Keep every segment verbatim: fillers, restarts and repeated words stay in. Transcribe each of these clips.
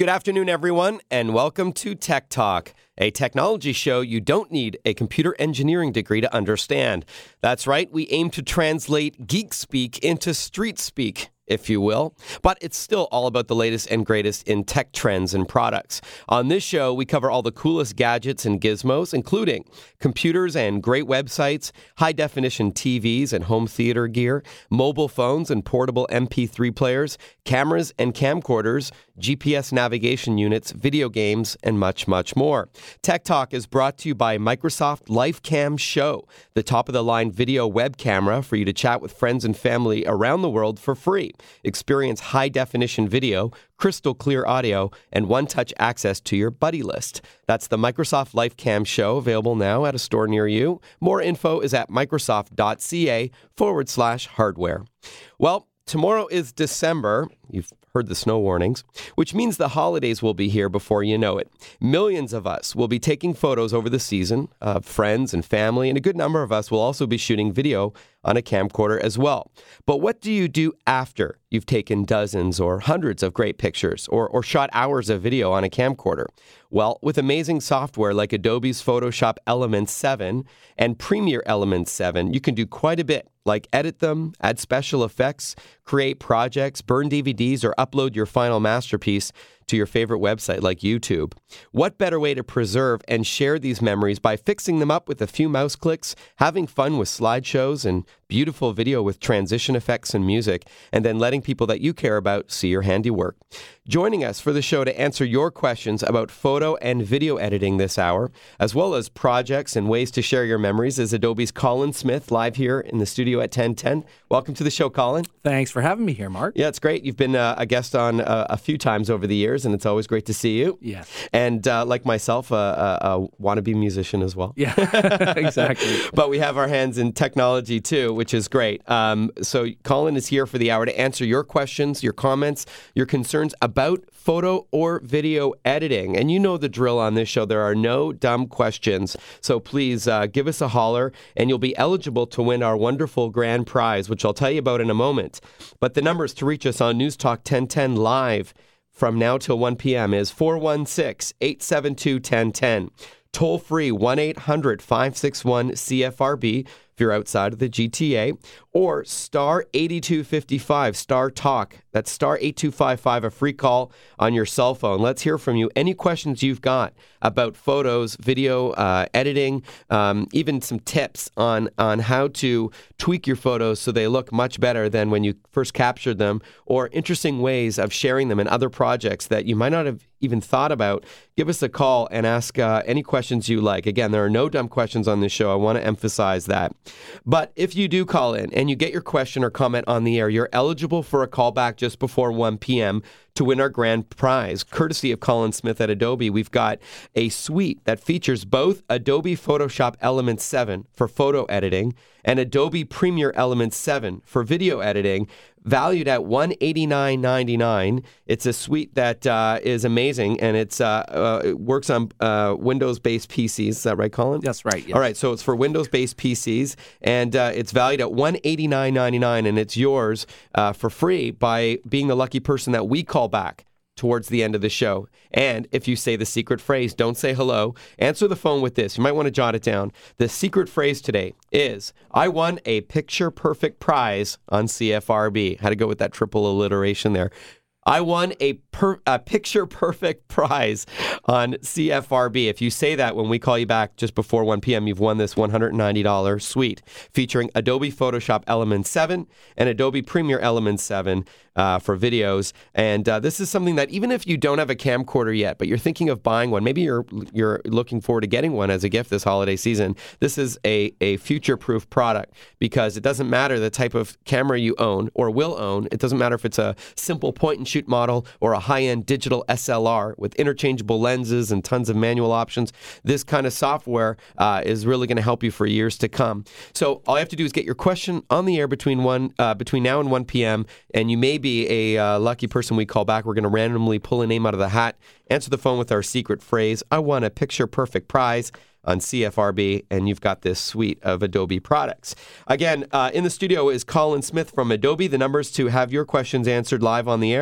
Good afternoon, everyone, and welcome to Tech Talk, a technology show you don't need a computer engineering degree to understand. That's right, we aim to translate geek speak into street speak, if you will, but it's still all about the latest and greatest in tech trends and products. On this show, we cover all the coolest gadgets and gizmos, including computers and great websites, high-definition T Vs and home theater gear, mobile phones and portable M P three players, cameras and camcorders, G P S navigation units, video games, and much, much more. Tech Talk is brought to you by Microsoft LifeCam Show, the top-of-the-line video web camera for you to chat with friends and family around the world for free. Experience high-definition video, crystal clear audio, and one-touch access to your buddy list. That's the Microsoft LifeCam Show, available now at a store near you. More info is at microsoft.ca forward slash hardware. Well, tomorrow is December. You've heard the snow warnings, which means the holidays will be here before you know it. Millions of us will be taking photos over the season of friends and family, and a good number of us will also be shooting video on a camcorder as well. But what do you do after you've taken dozens or hundreds of great pictures or, or shot hours of video on a camcorder? Well, with amazing software like Adobe's Photoshop Elements seven and Premiere Elements seven, you can do quite a bit, like edit them, add special effects, create projects, burn D V Ds, or upload your final masterpiece to your favorite website like YouTube. What better way to preserve and share these memories by fixing them up with a few mouse clicks, having fun with slideshows and beautiful video with transition effects and music, and then letting people that you care about see your handiwork. Joining us for the show to answer your questions about photo and video editing this hour, as well as projects and ways to share your memories, is Adobe's Colin Smith, live here in the studio at ten ten. Welcome to the show, Colin. Thanks for having me here, Mark. Yeah, it's great. You've been uh, a guest on uh, a few times over the years, and it's always great to see you. Yeah. And uh, like myself, uh, a, a wannabe musician as well. Yeah, exactly. But we have our hands in technology too, which is great. Um, so Colin is here for the hour to answer your questions, your comments, your concerns about photo or video editing. And you know the drill on this show. There are no dumb questions. So please uh, give us a holler, and you'll be eligible to win our wonderful grand prize, which I'll tell you about in a moment. But the numbers to reach us on News Talk ten ten live from now till one p.m. is four one six, eight seven two, one zero one zero. Toll free one eight hundred, five six one, C F R B if you're outside of the G T A, or star eighty-two fifty-five, star talk. That's star eight two five five, a free call on your cell phone. Let's hear from you. Any questions you've got about photos, video, uh, editing, um, even some tips on, on how to tweak your photos so they look much better than when you first captured them, or interesting ways of sharing them in other projects that you might not have even thought about, give us a call and ask uh, any questions you like. Again, there are no dumb questions on this show. I want to emphasize that. But if you do call in and you get your question or comment on the air, you're eligible for a call back just before one p.m. to win our grand prize, courtesy of Colin Smith at Adobe. We've got a suite that features both Adobe Photoshop Elements seven for photo editing and Adobe Premiere Elements seven for video editing, valued at one hundred eighty-nine ninety-nine. It's a suite that uh, is amazing, and it's uh, uh, it works on uh, Windows-based P Cs. Is that right, Colin? That's right, yes. All right, so it's for Windows-based P Cs, and uh, it's valued at one hundred eighty-nine ninety-nine, and it's yours uh, for free by being the lucky person that we call back towards the end of the show. And if you say the secret phrase, don't say hello, answer the phone with this. You might want to jot it down. The secret phrase today is, I won a picture-perfect prize on C F R B. Had to go with that triple alliteration there. I won a, per, a picture-perfect prize on C F R B. If you say that when we call you back just before one p.m., you've won this one hundred ninety dollars suite featuring Adobe Photoshop Elements seven and Adobe Premiere Elements seven uh, for videos. And uh, this is something that even if you don't have a camcorder yet, but you're thinking of buying one, maybe you're you're looking forward to getting one as a gift this holiday season, this is a, a future-proof product, because it doesn't matter the type of camera you own or will own. It doesn't matter if it's a simple point-and-shoot model or a high-end digital S L R with interchangeable lenses and tons of manual options. This kind of software uh, is really going to help you for years to come. So all you have to do is get your question on the air between one uh, between now and one p.m. and you may be a uh, lucky person we call back. We're going to randomly pull a name out of the hat, answer the phone with our secret phrase, I won a picture-perfect prize on C F R B, and you've got this suite of Adobe products. Again, uh, in the studio is Colin Smith from Adobe. The numbers to have your questions answered live on the air,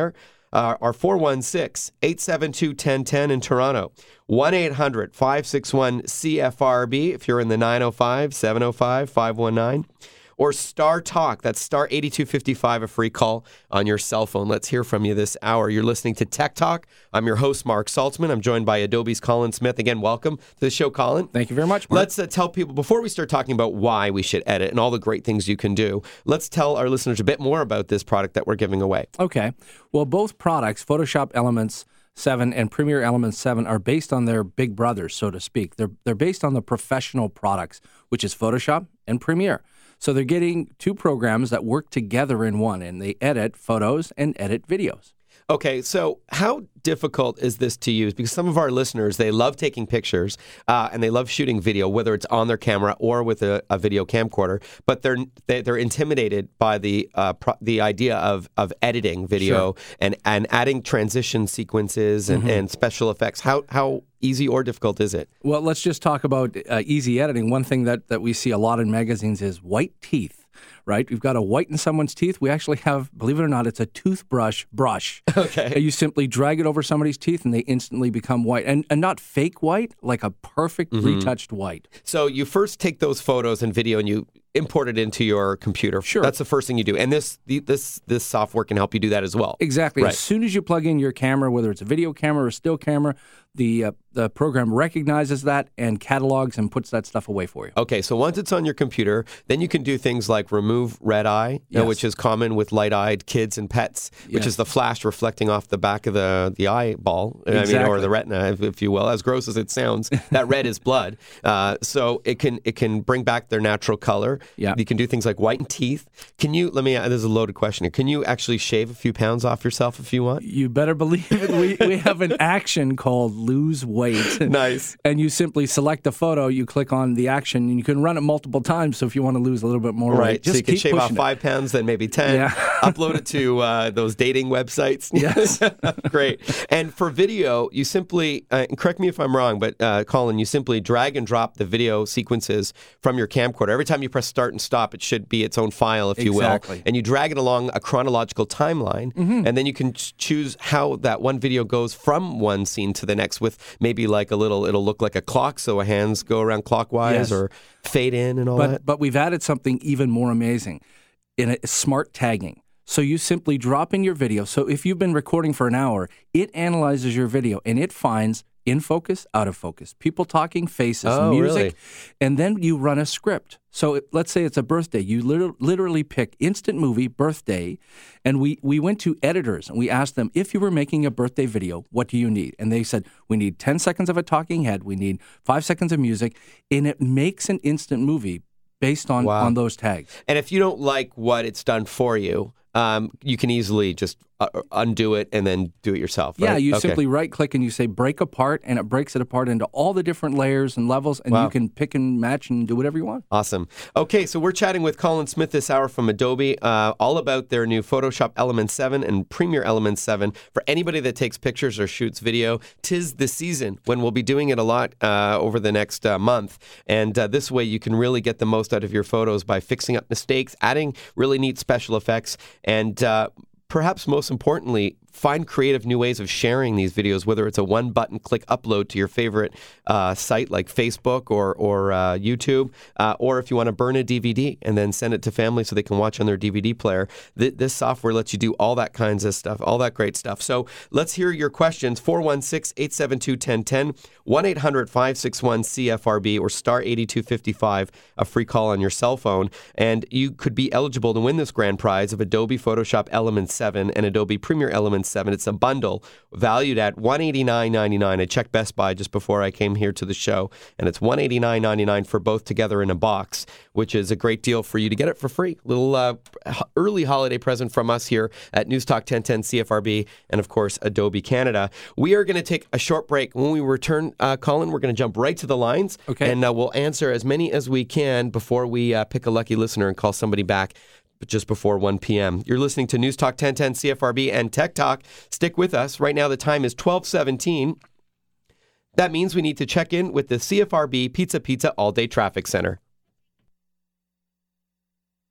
uh, are four one six, eight seven two, one zero one zero in Toronto. one eight hundred, five six one, C F R B if you're in the nine oh five, seven oh five, five one nine. Or Star Talk, that's star eighty-two fifty-five, a free call on your cell phone. Let's hear from you this hour. You're listening to Tech Talk. I'm your host, Mark Saltzman. I'm joined by Adobe's Colin Smith. Again, welcome to the show, Colin. Thank you very much, Mark. Let's uh, tell people, before we start talking about why we should edit and all the great things you can do, let's tell our listeners a bit more about this product that we're giving away. Okay. Well, both products, Photoshop Elements seven and Premiere Elements seven, are based on their big brothers, so to speak. They're, they're based on the professional products, which is Photoshop and Premiere. So they're getting two programs that work together in one, and they edit photos and edit videos. Okay, so how difficult is this to use? Because some of our listeners, they love taking pictures uh, and they love shooting video, whether it's on their camera or with a, a video camcorder, but they're they, they're intimidated by the uh, pro- the idea of of editing video Sure. and, and adding transition sequences and, Mm-hmm. and special effects. How how easy or difficult is it? Well, let's just talk about uh, easy editing. One thing that, that we see a lot in magazines is white teeth. Right? We've got to whiten someone's teeth. We actually have, believe it or not, it's a toothbrush brush. Okay. You simply drag it over somebody's teeth and they instantly become white. And, and not fake white, like a perfect Mm-hmm. retouched white. So you first take those photos and video and you import it into your computer. Sure. That's the first thing you do. And this the, this this software can help you do that as well. Exactly. Right. As soon as you plug in your camera, whether it's a video camera or a still camera, the uh, the program recognizes that and catalogs and puts that stuff away for you. Okay, so once it's on your computer, then you can do things like remove red eye, Yes. uh, which is common with light-eyed kids and pets, which Yes. is the flash reflecting off the back of the, the eyeball, I mean, or Exactly. the retina, if, if you will. As gross as it sounds, that red is blood. Uh, so it can it can bring back their natural color. Yeah. You can do things like whiten teeth. Can you, let me, this is a loaded question here. Can you actually shave a few pounds off yourself if you want? You better believe it. We, we have an action called lose weight. Nice. And you simply select a photo, you click on the action, and you can run it multiple times. So if you want to lose a little bit more Right, weight, so just you can keep shave off pushing it. five pounds, then maybe ten. Yeah. Upload it to uh, those dating websites. Yes. Great. And for video, you simply, uh, and correct me if I'm wrong, but uh, Colin, you simply drag and drop the video sequences from your camcorder. Every time you press start and stop, it should be its own file, if you Exactly. will. And you drag it along a chronological timeline, Mm-hmm. and then you can ch- choose how that one video goes from one scene to the next with maybe like a little, it'll look like a clock, so hands go around clockwise Yes. or fade in and all But that. but we've added something even more amazing in a smart tagging. So you simply drop in your video. So if you've been recording for an hour, it analyzes your video and it finds in focus, out of focus, people talking, faces, Oh, music, really? and then you run a script. So it, let's say it's a birthday. You liter- literally pick instant movie birthday, and we, we went to editors and we asked them, if you were making a birthday video, what do you need? And they said, we need ten seconds of a talking head, we need five seconds of music, and it makes an instant movie based on, Wow. on those tags. And if you don't like what it's done for you, um, you can easily just uh, undo it and then do it yourself. Right? Yeah, you Okay. simply right click and you say break apart, and it breaks it apart into all the different layers and levels, and Wow. you can pick and match and do whatever you want. Awesome. Okay, so we're chatting with Colin Smith this hour from Adobe, uh, all about their new Photoshop Elements seven and Premiere Elements seven. For anybody that takes pictures or shoots video, 'tis the season when we'll be doing it a lot uh, over the next uh, month. And uh, this way you can really get the most out of your photos by fixing up mistakes, adding really neat special effects, and uh, perhaps most importantly, find creative new ways of sharing these videos, whether it's a one-button click upload to your favorite uh, site like Facebook or, or uh, YouTube, uh, or if you want to burn a D V D and then send it to family so they can watch on their D V D player. Th- this software lets you do all that kinds of stuff, all that great stuff. So let's hear your questions. four one six, eight seven two, one zero one zero, one eight hundred, five six one, C F R B, or star eighty-two fifty-five, a free call on your cell phone. And you could be eligible to win this grand prize of Adobe Photoshop Elements seven and Adobe Premiere Elements seven. It's a bundle valued at one hundred eighty-nine ninety-nine. I checked Best Buy just before I came here to the show, and it's one hundred eighty-nine ninety-nine for both together in a box, which is a great deal for you to get it for free. Little uh, early holiday present from us here at News Talk ten ten C F R B and, of course, Adobe Canada. We are going to take a short break. When we return, uh, Colin, we're going to jump right to the lines, Okay. and uh, we'll answer as many as we can before we uh, pick a lucky listener and call somebody back just before one p.m. You're listening to News Talk ten ten C F R B and Tech Talk. Stick with us. Right now, the time is twelve seventeen. That means we need to check in with the C F R B Pizza Pizza All-Day Traffic Center.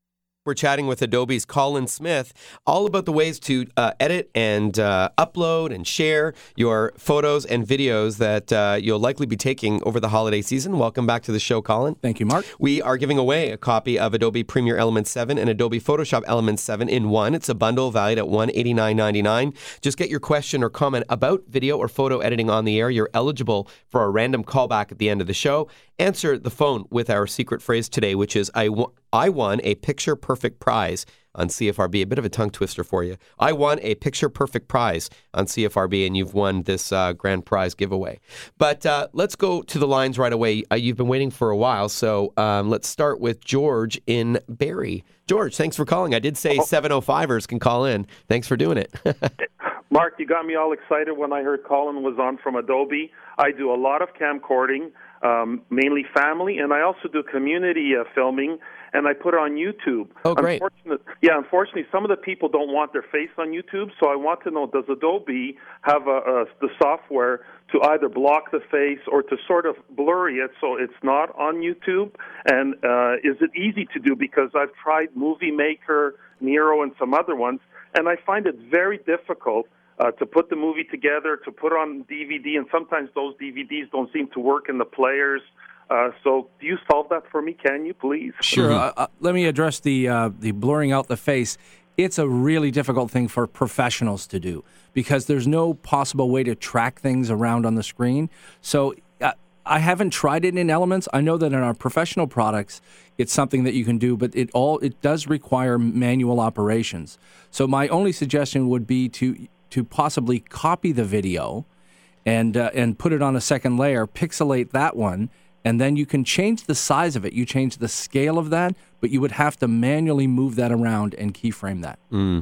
We're chatting with Adobe's Colin Smith all about the ways to uh, edit and uh, upload and share your photos and videos that uh, you'll likely be taking over the holiday season. Welcome back to the show, Colin. Thank you, Mark. We are giving away a copy of Adobe Premiere Elements seven and Adobe Photoshop Elements seven in one. It's a bundle valued at one hundred eighty-nine dollars and ninety-nine cents. Just get your question or comment about video or photo editing on the air. You're eligible for a random callback at the end of the show. Answer the phone with our secret phrase today, which is, I, w- I won a picture-perfect prize on C F R B. A bit of a tongue twister for you. I won a picture-perfect prize on C F R B, and you've won this uh, grand prize giveaway. But uh, let's go to the lines right away. Uh, you've been waiting for a while, so um, let's start with George in Barrie. George, thanks for calling. I did say seven oh fivers can call in. Thanks for doing it. Mark, you got me all excited when I heard Colin was on from Adobe. I do a lot of camcording, um, mainly family, and I also do community uh, filming, and I put it on YouTube. Oh, great. Unfortunately, yeah, unfortunately, some of the people don't want their face on YouTube, so I want to know, does Adobe have a, a, the software to either block the face or to sort of blur it so it's not on YouTube? And uh, is it easy to do? Because I've tried Movie Maker, Nero, and some other ones, and I find it very difficult Uh, to put the movie together, to put on D V D, and sometimes those D V Ds don't seem to work in the players. Uh, so do you solve that for me, can you, please? Sure. uh, uh, let me address the uh, the blurring out the face. It's a really difficult thing for professionals to do because there's no possible way to track things around on the screen. So uh, I haven't tried it in Elements. I know that in our professional products, it's something that you can do, but it all it does require manual operations. So my only suggestion would be to to possibly copy the video and uh, and put it on a second layer, pixelate that one, and then you can change the size of it. You change the scale of that, but you would have to manually move that around and keyframe that. Mm.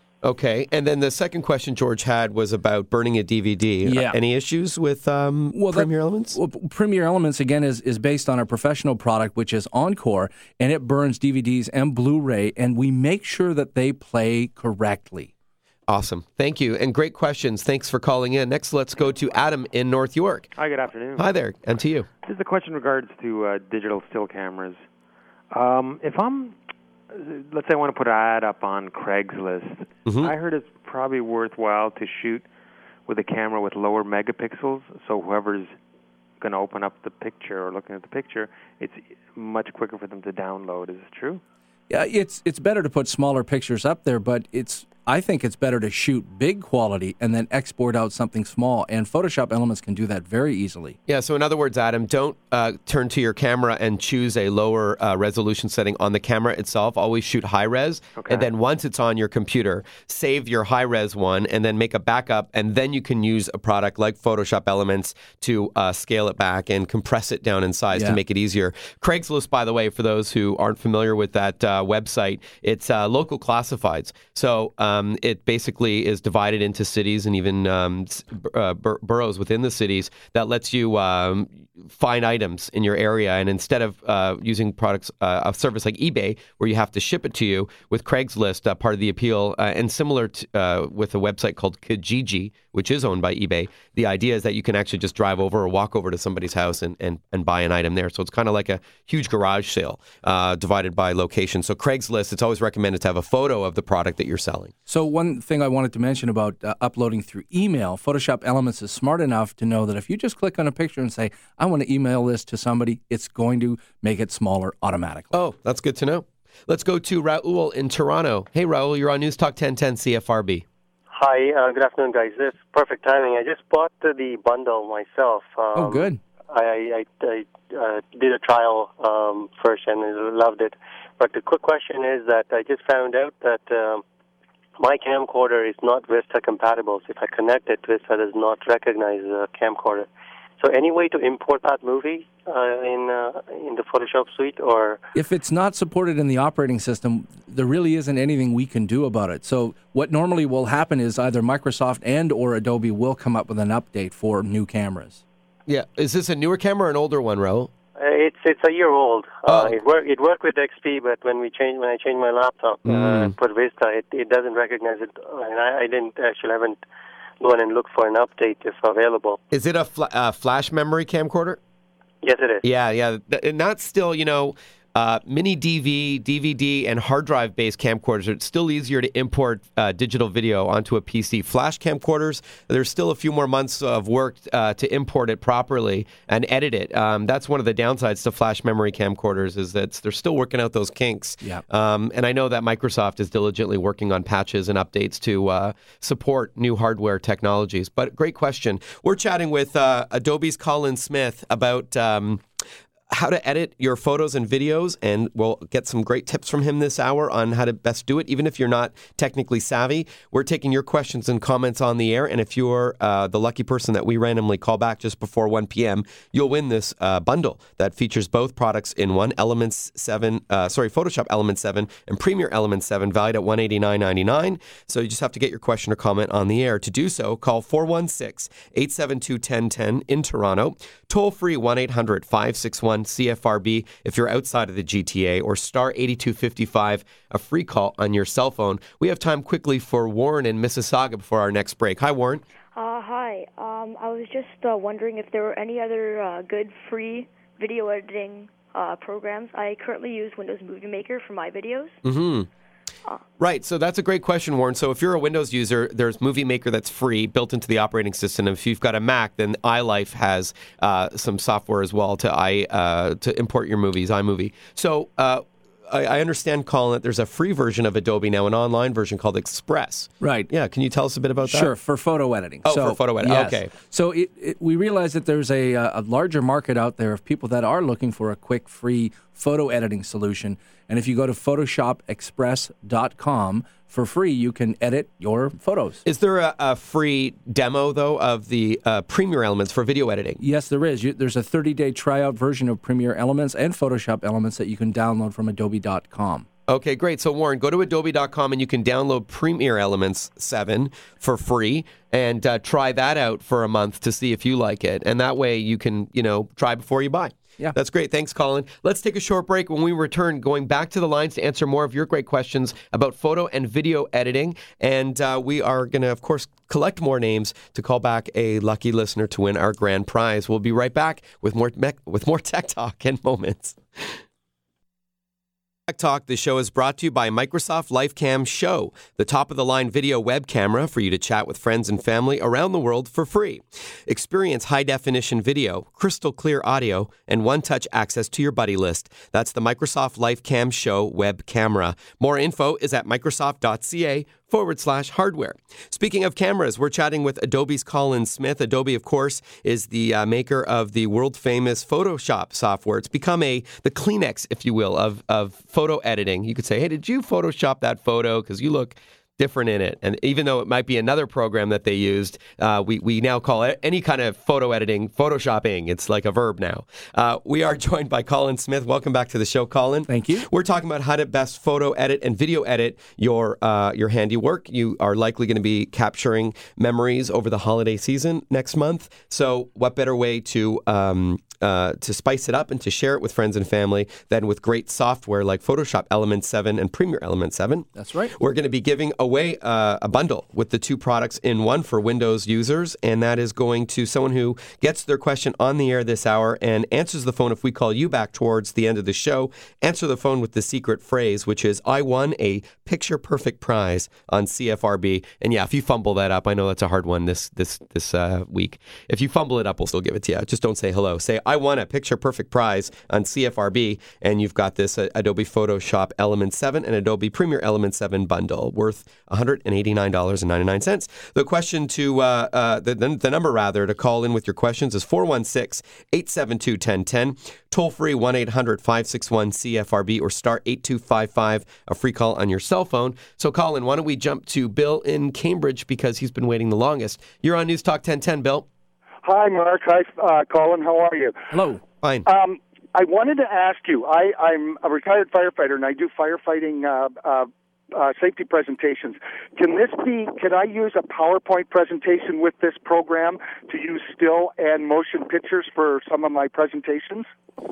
Okay. And then the second question George had was about burning a D V D. Yeah. Any issues with um, well, Premiere that, Elements? Well, Premiere Elements, again, is, is based on our professional product, which is Encore, and it burns D V Ds and Blu-ray, and we make sure that they play correctly. Awesome. Thank you. And great questions. Thanks for calling in. Next, let's go to Adam in North York. Hi, good afternoon. Hi there. And to you. This is a question in regards to uh, digital still cameras. Um, if I'm, let's say I want to put an ad up on Craigslist, mm-hmm. I heard it's probably worthwhile to shoot with a camera with lower megapixels, so whoever's going to open up the picture or looking at the picture, it's much quicker for them to download. Is this true? Yeah, it's it's better to put smaller pictures up there, but it's I think it's better to shoot big quality and then export out something small, and Photoshop Elements can do that very easily. Yeah, so in other words, Adam, don't uh, turn to your camera and choose a lower uh, resolution setting on the camera itself. Always shoot high res, okay. And then once it's on your computer, save your high res one, and then make a backup, and then you can use a product like Photoshop Elements to uh, scale it back and compress it down in size yeah. to make it easier. Craigslist, by the way, for those who aren't familiar with that uh, website, it's uh, local classifieds. So um, Um, it basically is divided into cities and even um, uh, bur- boroughs within the cities that lets you um, find items in your area. And instead of uh, using products, uh, a service like eBay, where you have to ship it to you, with Craigslist, uh, part of the appeal, uh, and similar to, uh, with a website called Kijiji, which is owned by eBay, the idea is that you can actually just drive over or walk over to somebody's house and, and, and buy an item there. So it's kind of like a huge garage sale uh, divided by location. So Craigslist, it's always recommended to have a photo of the product that you're selling. So one thing I wanted to mention about uh, uploading through email, Photoshop Elements is smart enough to know that if you just click on a picture and say, I want to email this to somebody, it's going to make it smaller automatically. Oh, that's good to know. Let's go to Raul in Toronto. Hey, Raul, you're on News Talk ten ten C F R B. Hi, uh, good afternoon, guys. This is perfect timing. I just bought uh, the bundle myself. Um, oh, good. I, I, I uh, did a trial um, first and I loved it. But the quick question is that I just found out that um, my camcorder is not Vista compatible. So if I connect it, Vista does not recognize the camcorder. So any way to import that movie uh, in uh, in the Photoshop suite? Or if it's not supported in the operating system, there really isn't anything we can do about it. So what normally will happen is either Microsoft and or Adobe will come up with an update for new cameras. Yeah. Is this a newer camera or an older one, Raul? Uh, it's it's a year old. Oh. Uh, it worked it worked with X P, but when we change when I changed my laptop uh, Mm. and put Vista, it, it doesn't recognize it, and I, I didn't actually haven't gone and looked for an update if available. Is it a fl- uh, flash memory camcorder? Yes, it is. Yeah, yeah. And that's still, you know, Uh, mini D V, D V D, and hard drive-based camcorders. It's still easier to import uh, digital video onto a P C. Flash camcorders, there's still a few more months of work uh, to import it properly and edit it. Um, that's one of the downsides to flash memory camcorders is that they're still working out those kinks. Yeah. Um, and I know that Microsoft is diligently working on patches and updates to uh, support new hardware technologies. But great question. We're chatting with uh, Adobe's Colin Smith about Um, how to edit your photos and videos, and we'll get some great tips from him this hour on how to best do it, even if you're not technically savvy. We're taking your questions and comments on the air, and if you're uh, the lucky person that we randomly call back just before one p.m., you'll win this uh, bundle that features both products in one, Elements seven, uh, sorry, Photoshop Elements seven and Premiere Elements seven, valued at one hundred eighty-nine dollars and ninety-nine cents. So you just have to get your question or comment on the air. To do so, call four one six, eight seven two, one zero one zero in Toronto, toll free one eight hundred, five six one, C F R B if you're outside of the G T A, or star eighty-two fifty-five, a free call on your cell phone. We have time quickly for Warren in Mississauga before our next break. Hi, Warren. Uh, hi. Um, I was just uh, wondering if there were any other uh, good free video editing uh, programs. I currently use Windows Movie Maker for my videos. Mm-hmm. Right, so that's a great question, Warren. So if you're a Windows user, there's Movie Maker that's free, built into the operating system. If you've got a Mac, then iLife has uh, some software as well to i uh, to import your movies, iMovie. So uh, I, I understand, Colin, that there's a free version of Adobe now, an online version called Express. Right. Yeah, can you tell us a bit about that? Sure, for photo editing. Oh, so, for photo editing, yes. okay. So it, it, we realize that there's a, a larger market out there of people that are looking for a quick, free photo editing solution. And if you go to photoshop express dot com, for free, you can edit your photos. Is there a, a free demo, though, of the uh, Premiere Elements for video editing? Yes, there is. You, there's a thirty-day tryout version of Premiere Elements and Photoshop Elements that you can download from adobe dot com. Okay, great. So, Warren, go to adobe dot com and you can download Premiere Elements seven for free and uh, try that out for a month to see if you like it. And that way you can, you know, try before you buy. Yeah. That's great. Thanks, Colin. Let's take a short break. When we return, going back to the lines to answer more of your great questions about photo and video editing. And uh, we are going to, of course, collect more names to call back a lucky listener to win our grand prize. We'll be right back with more, me- with more Tech Talk in moments. Tech Talk, the show is brought to you by Microsoft LifeCam Show, the top-of-the-line video web camera for you to chat with friends and family around the world for free. Experience high-definition video, crystal clear audio, and one-touch access to your buddy list. That's the Microsoft LifeCam Show web camera. More info is at microsoft.ca forward slash hardware. Speaking of cameras, we're chatting with Adobe's Colin Smith. Adobe, of course, is the uh, maker of the world-famous Photoshop software. It's become a the Kleenex, if you will, of, of photo editing. You could say, hey, did you Photoshop that photo? Because you look different in it. And even though it might be another program that they used, uh, we, we now call it any kind of photo editing, Photoshopping. It's like a verb now. Uh, we are joined by Colin Smith. Welcome back to the show, Colin. Thank you. We're talking about how to best photo edit and video edit your uh, your handiwork. You are likely going to be capturing memories over the holiday season next month. So what better way to um, uh, to spice it up and to share it with friends and family than with great software like Photoshop Elements seven and Premiere Elements seven. That's right. We're going to be giving away uh, a bundle with the two products in one for Windows users, and that is going to someone who gets their question on the air this hour and answers the phone if we call you back towards the end of the show. Answer the phone with the secret phrase, which is, I won a picture-perfect prize on C F R B. And yeah, if you fumble that up, I know that's a hard one this this this uh, week. If you fumble it up, we'll still give it to you. Just don't say hello. Say, I won a picture-perfect prize on C F R B, and you've got this uh, Adobe Photoshop Elements seven and Adobe Premiere Elements seven bundle worth one hundred eighty-nine dollars and ninety-nine cents. The question to, uh, uh, the, the, the number rather, to call in with your questions is four one six, eight seven two, one zero one zero, toll free one eight hundred, five six one, C F R B, or star eight two five five, a free call on your cell phone. So, Colin, why don't we jump to Bill in Cambridge because he's been waiting the longest. You're on News Talk ten ten, Bill. Hi, Mark. Hi, uh, Colin. How are you? Hello. Fine. Um, I wanted to ask you, I, I'm a retired firefighter, and I do firefighting uh, uh, uh, safety presentations. Can this be, can I use a PowerPoint presentation with this program to use still and motion pictures for some of my presentations?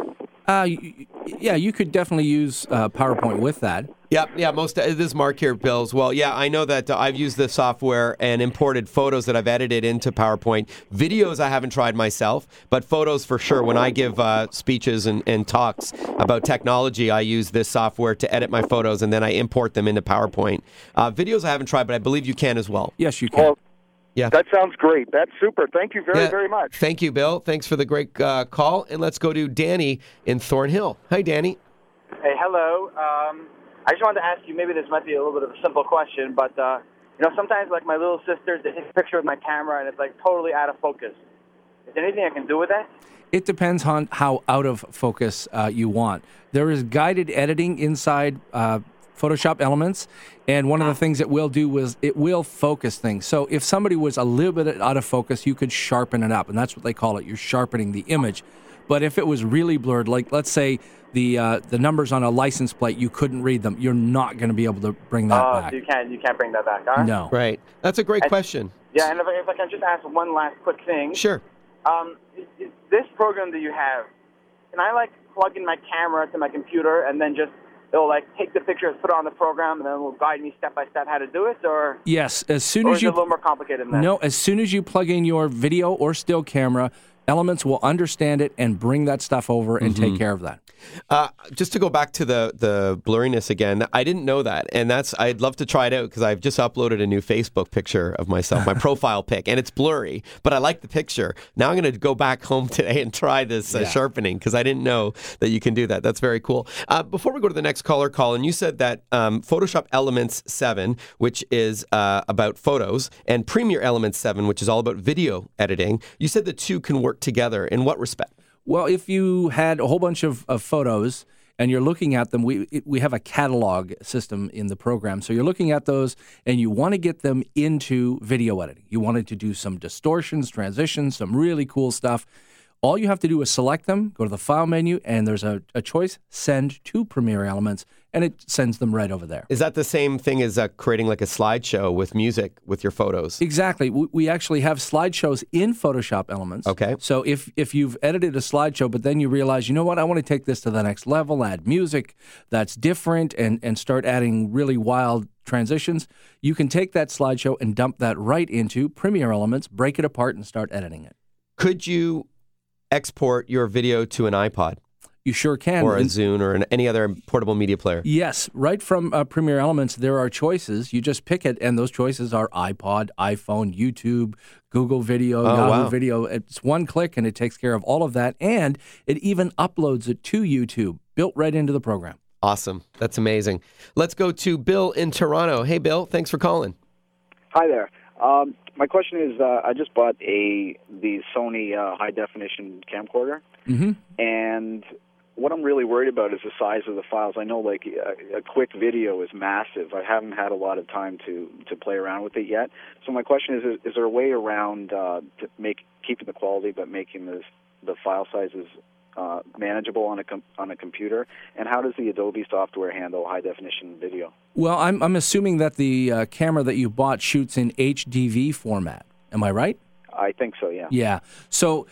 Uh, yeah, you could definitely use uh, PowerPoint with that. Yeah, yeah. Most this is Mark here, Bill, as well. Yeah, I know that uh, I've used the software and imported photos that I've edited into PowerPoint. Videos I haven't tried myself, but photos for sure. When I give uh, speeches and, and talks about technology, I use this software to edit my photos, and then I import them into PowerPoint. Uh, videos I haven't tried, but I believe you can as well. Yes, you can. Well, yeah, that sounds great. That's super. Thank you very, yeah. very much. Thank you, Bill. Thanks for the great uh, call. And let's go to Danny in Thornhill. Hi, Danny. Hey, hello. Um, I just wanted to ask you, maybe this might be a little bit of a simple question, but, uh, you know, sometimes, like, my little sisters, they take a picture with my camera, and it's, like, totally out of focus. Is there anything I can do with that? It depends on how out of focus uh, you want. There is guided editing inside uh, Photoshop Elements, and one of the things it will do is it will focus things. So if somebody was a little bit out of focus, you could sharpen it up, and that's what they call it. You're sharpening the image. But if it was really blurred, like let's say the uh, the numbers on a license plate, you couldn't read them, you're not going to be able to bring that Oh, back. so you can't, you can't bring that back, huh? No. Right. That's a great And- question. Yeah, and if I, if I can just ask one last quick thing. Sure. Um, is, is this program that you have, can I, like, plug in my camera to my computer and then just, it'll, like, take the pictures, put it on the program, and then it will guide me step by step how to do it? Or, Yes, as soon or as is you it a little more complicated than that? No, as soon as you plug in your video or still camera, Elements will understand it and bring that stuff over and take care of that. Uh, just to go back to the the blurriness again, I didn't know that, and that's I'd love to try it out because I've just uploaded a new Facebook picture of myself, my profile pic, and it's blurry, but I like the picture. Now I'm going to go back home today and try this uh, Yeah. sharpening because I didn't know that you can do that. That's very cool. Uh, before we go to the next caller, Colin, you said that um, Photoshop Elements seven, which is uh, about photos, and Premiere Elements seven, which is all about video editing. You said the two can work together. In what respect? Well, if you had a whole bunch of, of photos and you're looking at them, we it, we have a catalog system in the program. So you're looking at those and you want to get them into video editing. You wanted to do some distortions, transitions, some really cool stuff. All you have to do is select them, go to the File menu, and there's a, a choice, Send to Premiere Elements, and it sends them right over there. Is that the same thing as uh, creating like a slideshow with music with your photos? Exactly. We, we actually have slideshows in Photoshop Elements. Okay. So if, if you've edited a slideshow, but then you realize, you know what, I want to take this to the next level, add music that's different, and, and start adding really wild transitions, you can take that slideshow and dump that right into Premiere Elements, break it apart, and start editing it. Could you export your video to an iPod You sure can. or a And- Zune or an, any other portable media player? Yes, right from uh, Premiere Elements, there are choices. You just pick it, and those choices are iPod, iPhone, YouTube, Google Video, Oh, Yahoo wow. Video. It's one click, and it takes care of all of that, and it even uploads it to YouTube, built right into the program. Awesome. That's amazing. Let's go to Bill in Toronto. Hey, Bill, thanks for calling. Hi there. Um, my question is, uh, I just bought a the Sony uh, high definition camcorder, Mm-hmm. and what I'm really worried about is the size of the files. I know, like a, a quick video is massive. I haven't had a lot of time to to play around with it yet. So my question is: Is, is there a way around uh, to make keeping the quality but making the the file sizes uh, manageable on a com- on a computer? And how does the Adobe software handle high definition video? Well, I'm, I'm assuming that the uh, camera that you bought shoots in H D V format. Am I right? I think so. Yeah. Yeah. So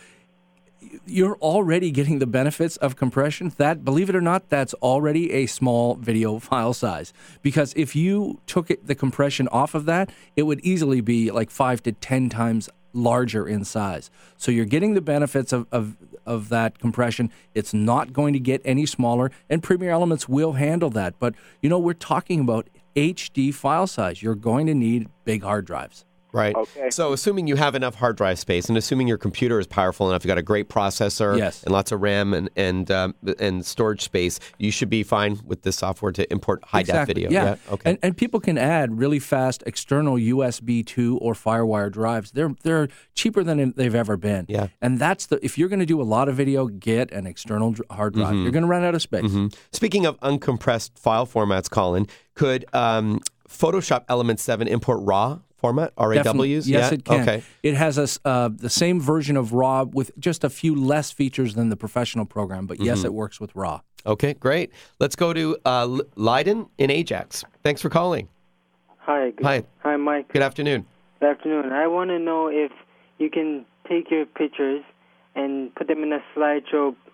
you're already getting the benefits of compression. That, believe it or not, that's already a small video file size. Because if you took it, the compression off of that, it would easily be like five to ten times larger in size. So you're getting the benefits of, of, of that compression. It's not going to get any smaller, and Premiere Elements will handle that. But, you know, we're talking about H D file size. You're going to need big hard drives. Right. Okay. So assuming you have enough hard drive space and assuming your computer is powerful enough, you've got a great processor Yes. and lots of RAM and and um, and storage space, you should be fine with this software to import high def Exactly, video. Yeah. Okay. And, and people can add really fast external U S B two or FireWire drives. They're they're cheaper than they've ever been. Yeah. And that's the if you're going to do a lot of video, get an external dr- hard drive. Mm-hmm. You're going to run out of space. Speaking of uncompressed file formats, Colin, could um, Photoshop Elements seven import RAW format, R A Definitely. Ws? Yes, yeah? it can. Okay. It has a, s- uh, the same version of RAW with just a few less features than the professional program, but Mm-hmm. yes, it works with RAW. Okay, great. Let's go to uh, L- Leiden in Ajax. Thanks for calling. Hi. Good, Hi. Hi, Mike. Good afternoon. Good afternoon. I want to know if you can take your pictures and put them in a slideshow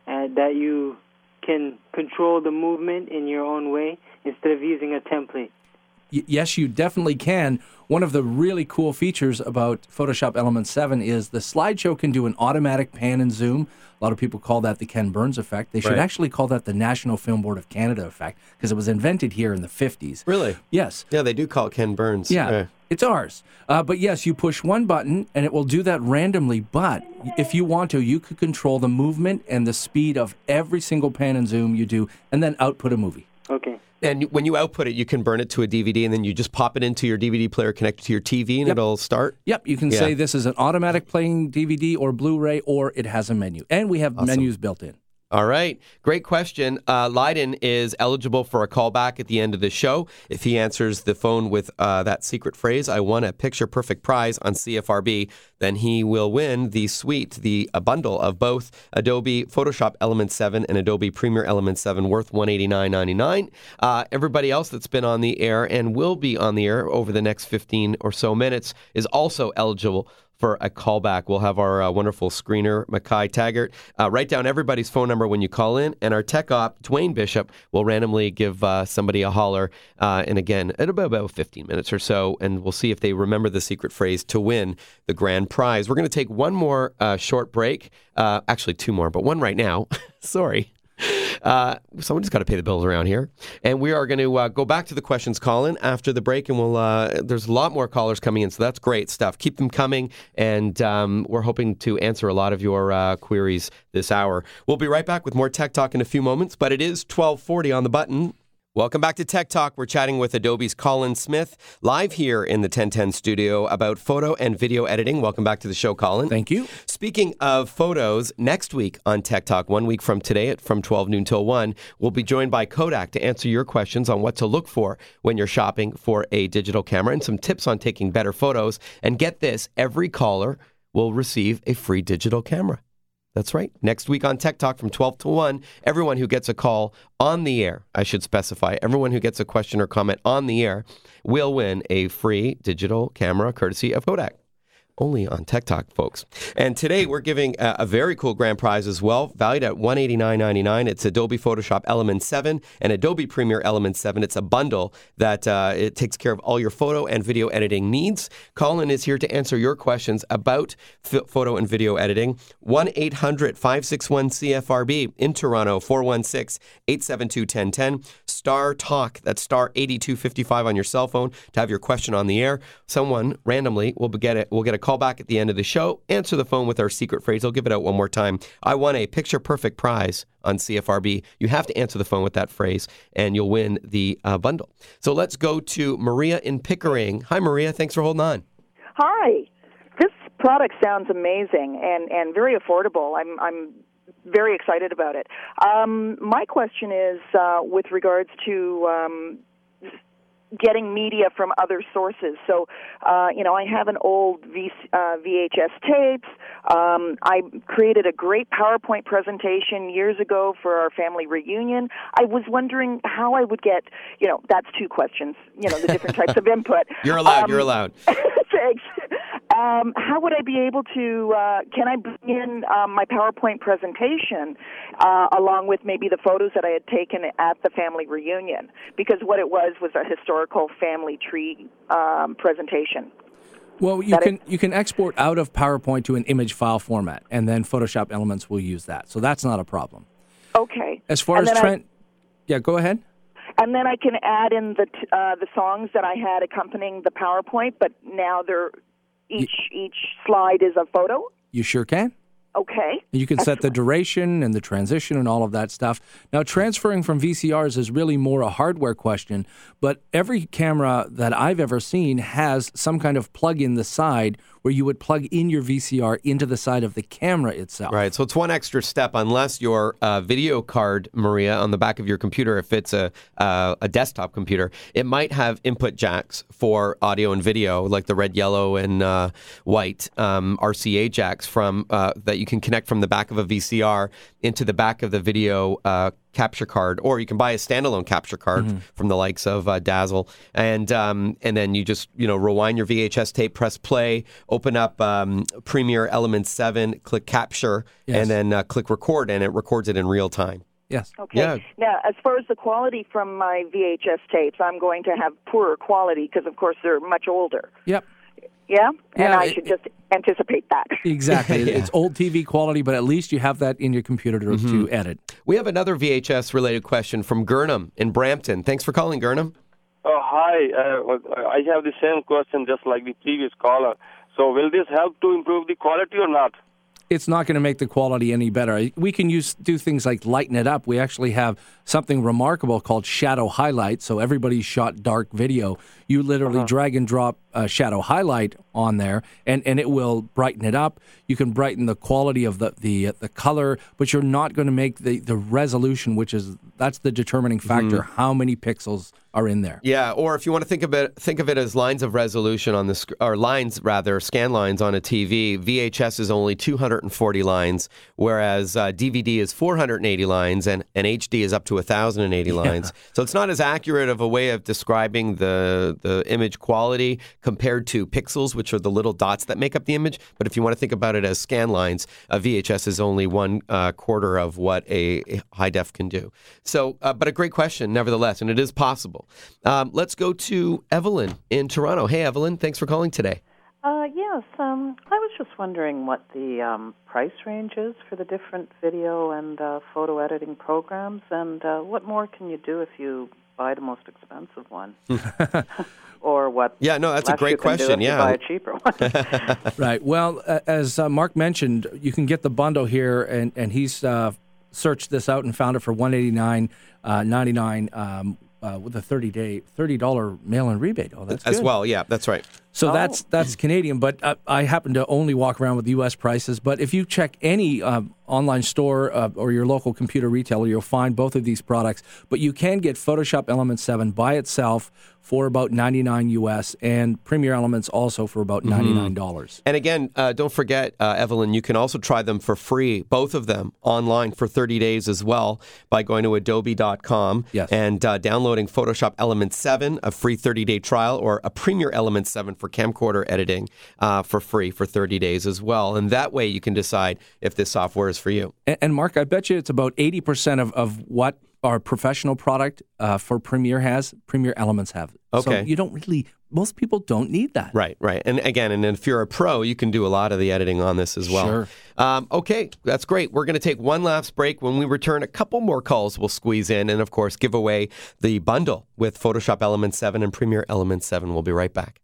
uh, that you can control the movement in your own way instead of using a template? Y- yes, you definitely can. One of the really cool features about Photoshop Element seven is the slideshow can do an automatic pan and zoom. A lot of people call that the Ken Burns effect. They should Right. actually call that the National Film Board of Canada effect because it was invented here in the fifties. Really? Yes. Yeah, they do call it Ken Burns. Yeah, Uh, it's ours. Uh, but yes, you push one button and it will do that randomly. But if you want to, you could control the movement and the speed of every single pan and zoom you do and then output a movie. Okay. And when you output it, you can burn it to a D V D, and then you just pop it into your D V D player, connect it to your T V, and Yep. it'll start. Yep, you can Yeah. say this is an automatic playing D V D or Blu-ray, or it has a menu. And we have Awesome. menus built in. All right. Great question. Uh, Leiden is eligible for a callback at the end of the show. If he answers the phone with uh, that secret phrase, I won a picture-perfect prize on C F R B, then he will win the suite, the a bundle of both Adobe Photoshop Element seven and Adobe Premiere Element seven worth one hundred eighty-nine dollars and ninety-nine cents. Uh, everybody else that's been on the air and will be on the air over the next fifteen or so minutes is also eligible for a callback. We'll have our uh, wonderful screener, Mackay Taggart, uh, write down everybody's phone number when you call in, and our tech op, Dwayne Bishop, will randomly give uh, somebody a holler, uh, and again, at about, about fifteen minutes or so, and we'll see if they remember the secret phrase to win the grand prize. We're going to take one more uh, short break, uh, actually two more, but one right now. Sorry. Uh, someone's got to pay the bills around here. And we are going to uh, go back to the questions call-in after the break, and we'll. Uh, there's a lot more callers coming in, so that's great stuff. Keep them coming, and um, we're hoping to answer a lot of your uh, queries this hour. We'll be right back with more Tech Talk in a few moments, but it is twelve forty on the button. Welcome back to Tech Talk. We're chatting with Adobe's Colin Smith, live here in the ten ten studio about photo and video editing. Welcome back to the show, Colin. Thank you. Speaking of photos, next week on Tech Talk, one week from today at from twelve noon till one, we'll be joined by Kodak to answer your questions on what to look for when you're shopping for a digital camera and some tips on taking better photos. And get this, every caller will receive a free digital camera. That's right. Next week on Tech Talk from twelve to one, everyone who gets a call on the air, I should specify, everyone who gets a question or comment on the air will win a free digital camera courtesy of Kodak. Only on Tech Talk, folks. And today we're giving a, a very cool grand prize as well, valued at one hundred eighty-nine dollars and ninety-nine cents. It's Adobe Photoshop Element seven and Adobe Premiere Element seven. It's a bundle that uh, it takes care of all your photo and video editing needs. Colin is here to answer your questions about f- photo and video editing. one eight hundred five six one C F R B in Toronto, four one six eight seven two one zero one zero. Star Talk, that's star eighty-two fifty-five on your cell phone to have your question on the air. Someone randomly will get it. Will get a call back at the end of the show. Answer the phone with our secret phrase. I'll give it out one more time. I won a picture perfect prize on C F R B. You have to answer the phone with that phrase, and you'll win the uh, bundle. So let's go to Maria in Pickering. Hi, Maria. Thanks for holding on. Hi. This product sounds amazing and, and very affordable. I'm I'm very excited about it. Um, my question is uh, with regards to um, getting media from other sources. So, uh, you know, I have an old v, uh, V H S tapes. Um, I created a great PowerPoint presentation years ago for our family reunion. I was wondering how I would get, you know, that's two questions, you know, the different types of input. You're allowed. Um, you're allowed. Thanks. Um, how would I be able to, uh, can I bring in um, my PowerPoint presentation uh, along with maybe the photos that I had taken at the family reunion? Because what it was was a historical family tree um, presentation. Well, you That can it- you can export out of PowerPoint to an image file format, and then Photoshop Elements will use that. So that's not a problem. Okay. As far And as then I- trend, yeah, go ahead. And then I can add in the t- uh, the songs that I had accompanying the PowerPoint, but now they're each each slide is a photo. You sure can. Okay. You can set the duration and the transition and all of that stuff. Now, transferring from V C Rs is really more a hardware question, but every camera that I've ever seen has some kind of plug in the side where you would plug in your V C R into the side of the camera itself. Right. So it's one extra step, unless your uh, video card, Maria, on the back of your computer, if it's a uh, a desktop computer, it might have input jacks for audio and video, like the red, yellow, and uh, white um, R C A jacks from uh, that you can connect from the back of a V C R into the back of the video uh, capture card, or you can buy a standalone capture card mm-hmm. from the likes of uh, Dazzle, and um, and then you just you know rewind your V H S tape, press play, open up um, Premiere Element seven, click capture, yes. and then uh, click record, and it records it in real time. Yes. Okay. Yeah. Now, as far as the quality from my V H S tapes, I'm going to have poorer quality because, of course, they're much older. Yep. Yeah? And yeah, I it, should just anticipate that. Exactly. yeah. It's old T V quality, but at least you have that in your computer to, mm-hmm. to edit. We have another V H S-related question from Gurnham in Brampton. Thanks for calling, Gurnham. Oh, hi. Uh, I have the same question just like the previous caller. So will this help to improve the quality or not? It's not going to make the quality any better. We can use do things like lighten it up. We actually have something remarkable called shadow highlight. So everybody shot dark video. You literally uh-huh. drag and drop a shadow highlight on there, and, and it will brighten it up. You can brighten the quality of the the, the color, but you're not going to make the, the resolution, which is that's the determining factor. Mm-hmm. How many pixels are in there? Yeah, or if you want to think of it, think of it as lines of resolution on the sc- or lines rather, scan lines on a T V. V H S is only two hundred forty lines, whereas uh, D V D is four hundred eighty lines, and, and H D is up to one thousand eighty yeah. lines. So it's not as accurate of a way of describing the the image quality compared to pixels, which are the little dots that make up the image. But if you want to think about it as scan lines, a V H S is only one uh, quarter of what a, a high def can do. So, uh, but a great question, nevertheless, and it is possible. Um, let's go to Evelyn in Toronto. Hey, Evelyn, thanks for calling today. Uh, yes, um, I was just wondering what the um, price range is for the different video and uh, photo editing programs, and uh, what more can you do if you buy the most expensive one? Or what? Yeah, no, that's a great question. Yeah, buy a cheaper one. Right. Well, uh, as uh, Mark mentioned, you can get the bundle here, and and he's uh, searched this out and found it for one hundred eighty-nine ninety-nine um, uh, with a thirty day, thirty dollar mail-in rebate. Oh, that's as good. well. Yeah, that's right. So oh. that's that's Canadian, but uh, I happen to only walk around with U S prices. But if you check any uh, online store uh, or your local computer retailer, you'll find both of these products. But you can get Photoshop Element seven by itself for about ninety-nine U S and Premiere Elements also for about ninety-nine dollars. Mm-hmm. And again, uh, don't forget, uh, Evelyn, you can also try them for free, both of them, online for thirty days as well by going to adobe dot com yes. and uh, downloading Photoshop Element seven, a free thirty day trial, or a Premiere Element seven for camcorder editing uh, for free for thirty days as well. And that way you can decide if this software is for you. And, and Mark, I bet you it's about eighty percent of, of what our professional product uh, for Premiere has, Premiere Elements have. Okay. So you don't really, most people don't need that. Right, right. And again, and if you're a pro, you can do a lot of the editing on this as well. Sure. Um, okay, that's great. We're going to take one last break. When we return, a couple more calls we'll squeeze in and, of course, give away the bundle with Photoshop Element seven and Premiere Element seven. We'll be right back.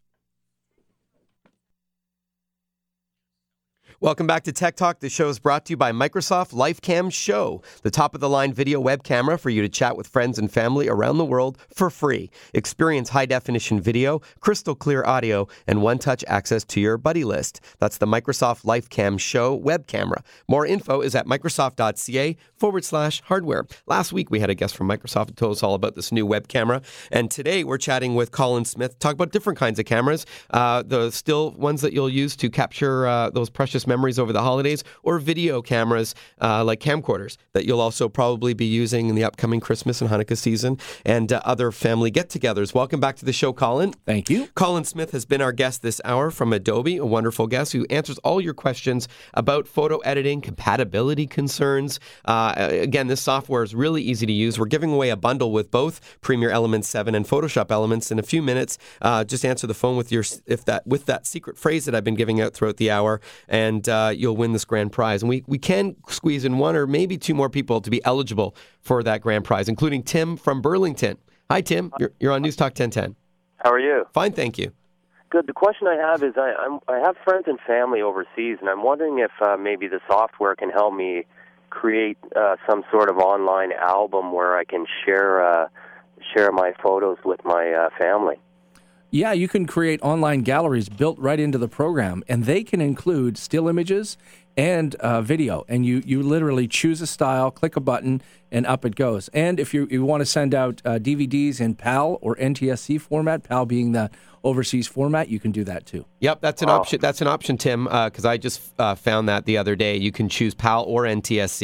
Welcome back to Tech Talk. The show is brought to you by Microsoft LifeCam Show, the top-of-the-line video web camera for you to chat with friends and family around the world for free. Experience high-definition video, crystal-clear audio, and one-touch access to your buddy list. That's the Microsoft LifeCam Show web camera. More info is at microsoft.ca forward slash hardware. Last week, we had a guest from Microsoft who told us all about this new web camera, and today we're chatting with Colin Smith, talk about different kinds of cameras, uh, the still ones that you'll use to capture uh, those precious memories over the holidays, or video cameras uh, like camcorders that you'll also probably be using in the upcoming Christmas and Hanukkah season, and uh, other family get-togethers. Welcome back to the show, Colin. Thank you. Colin Smith has been our guest this hour from Adobe, a wonderful guest who answers all your questions about photo editing, compatibility concerns. Uh, again, this software is really easy to use. We're giving away a bundle with both Premiere Elements seven and Photoshop Elements in a few minutes. Uh, just answer the phone with your if that with that secret phrase that I've been giving out throughout the hour, and And uh, you'll win this grand prize. And we, we can squeeze in one or maybe two more people to be eligible for that grand prize, including Tim from Burlington. Hi, Tim. You're, you're on News Talk ten ten. How are you? Fine, thank you. Good. The question I have is I, I'm, I have friends and family overseas, and I'm wondering if uh, maybe the software can help me create uh, some sort of online album where I can share, uh, share my photos with my uh, family. Yeah, you can create online galleries built right into the program, and they can include still images and uh, video. And you, you literally choose a style, click a button, and up it goes. And if you, you want to send out uh, D V Ds in PAL or N T S C format, PAL being the overseas format, you can do that too. Yep, that's an wow. option. That's an option, Tim, because uh, I just uh, found that the other day. You can choose PAL or N T S C.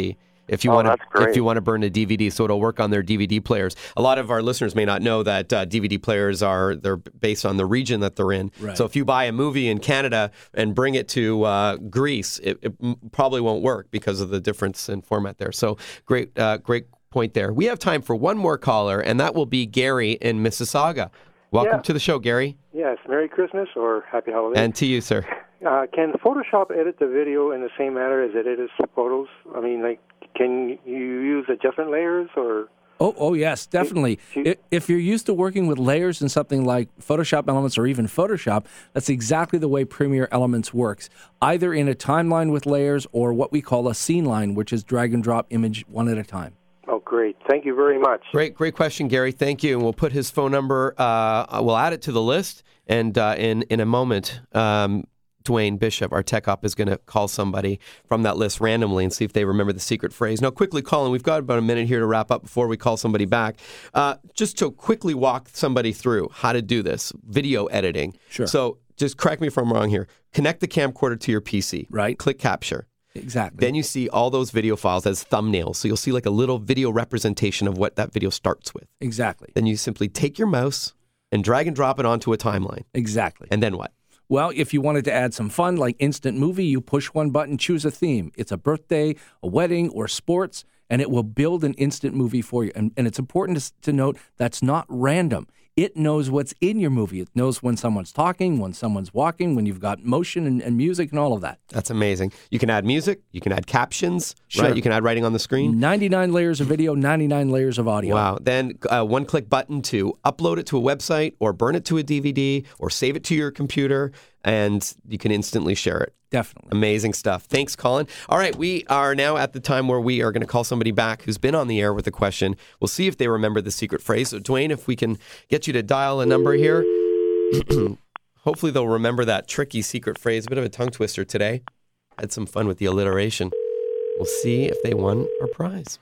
if you Oh, want that's to if great. you want to burn a D V D, so it'll work on their D V D players. A lot of our listeners may not know that uh, D V D players are they're based on the region that they're in. Right. So if you buy a movie in Canada and bring it to uh, Greece, it, it m- probably won't work because of the difference in format there. So great, uh, great point there. We have time for one more caller, and that will be Gary in Mississauga. Welcome Yeah. to the show, Gary, Yes, Merry Christmas or Happy Holidays. and to you, sir. Uh, can Photoshop edit the video in the same manner as it edits photos? I mean, like, can you use a different layers or? Oh, oh yes, definitely. I- If you're used to working with layers in something like Photoshop Elements or even Photoshop, that's exactly the way Premiere Elements works, either in a timeline with layers or what we call a scene line, which is drag and drop image one at a time. Oh, great. Thank you very much. Great, great question, Gary. Thank you. And we'll put his phone number, uh, we'll add it to the list. And uh, in, in a moment, um, Dwayne Bishop, our tech op, is going to call somebody from that list randomly and see if they remember the secret phrase. Now, quickly, Colin, we've got about a minute here to wrap up before we call somebody back. Uh, just to quickly walk somebody through how to do this, video editing. Sure. So just correct me if I'm wrong here. Connect the camcorder to your P C. Right. Click capture. Exactly. Then you see all those video files as thumbnails. So you'll see like a little video representation of what that video starts with. Exactly. Then you simply take your mouse and drag and drop it onto a timeline. Exactly. And then what? Well, if you wanted to add some fun, like Instant Movie, you push one button, choose a theme. It's a birthday, a wedding, or sports, and it will build an instant movie for you. And, and it's important to, to note that's not random. It knows what's in your movie. It knows when someone's talking, when someone's walking, when you've got motion and, and music and all of that. That's amazing. You can add music. You can add captions. Sure. Right? You can add writing on the screen. ninety-nine layers of video, ninety-nine layers of audio. Wow. Then a one-click button to upload it to a website or burn it to a D V D or save it to your computer, and you can instantly share it. Definitely. Amazing stuff. Thanks, Colin. All right, we are now at the time where we are going to call somebody back who's been on the air with a question. We'll see if they remember the secret phrase. So, Dwayne, if we can get you to dial a number here. Hopefully they'll remember that tricky secret phrase. A bit of a tongue twister today. Had some fun with the alliteration. We'll see if they won our prize.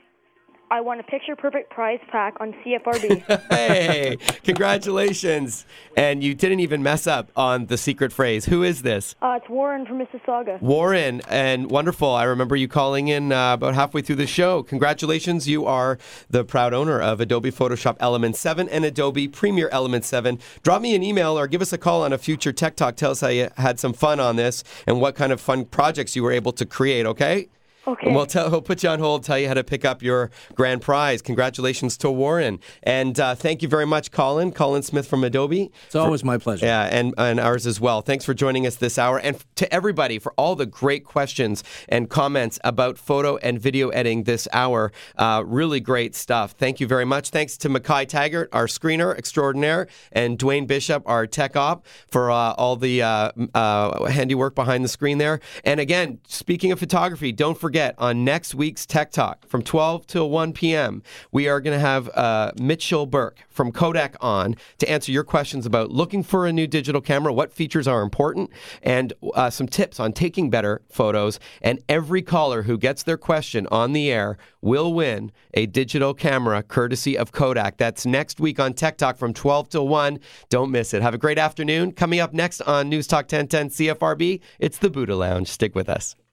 I won a picture-perfect prize pack on C F R B. Hey, congratulations. And you didn't even mess up on the secret phrase. Who is this? Uh, it's Warren from Mississauga. Warren, and wonderful. I remember you calling in uh, about halfway through the show. Congratulations. You are the proud owner of Adobe Photoshop Elements seven and Adobe Premiere Elements seven. Drop me an email or give us a call on a future Tech Talk. Tell us how you had some fun on this and what kind of fun projects you were able to create, okay? Okay. And we'll, tell, we'll put you on hold, tell you how to pick up your grand prize. Congratulations to Warren. And uh, thank you very much, Colin. Colin Smith from Adobe. It's always my pleasure. Yeah, and, and ours as well. Thanks for joining us this hour. And to everybody for all the great questions and comments about photo and video editing this hour. Uh, really great stuff. Thank you very much. Thanks to Mackay Taggart, our screener extraordinaire, and Dwayne Bishop, our tech op, for uh, all the uh, uh, handiwork behind the screen there. And again, speaking of photography, don't forget, on next week's Tech Talk from twelve till one p.m., we are going to have uh, Mitchell Burke from Kodak on to answer your questions about looking for a new digital camera, what features are important, and uh, some tips on taking better photos. And every caller who gets their question on the air will win a digital camera courtesy of Kodak. That's next week on Tech Talk from twelve till one. Don't miss it. Have a great afternoon. Coming up next on News Talk ten ten C F R B, it's the Buddha Lounge. Stick with us.